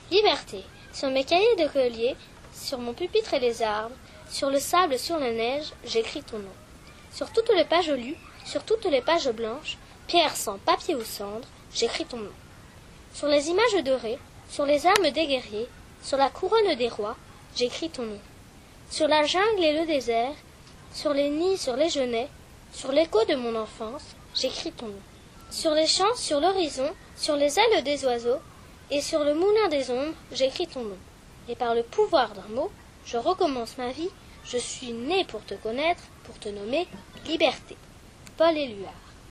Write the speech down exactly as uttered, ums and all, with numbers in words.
Liberté. Sur mes cahiers de collier, sur mon pupitre et les arbres, sur le sable, sur la neige, j'écris ton nom. Sur toutes les pages lues, sur toutes les pages blanches, pierre, sang, papier ou cendre, j'écris ton nom. Sur les images dorées, sur les armes des guerriers, sur la couronne des rois, j'écris ton nom. Sur la jungle et le désert, sur les nids, sur les genêts, sur l'écho de mon enfance, j'écris ton nom. Sur les champs, sur l'horizon, sur les ailes des oiseaux, et sur le moulin des ombres, j'écris ton nom. Et par le pouvoir d'un mot, je recommence ma vie, je suis né pour te connaître, pour te nommer Liberté. Paul Éluard.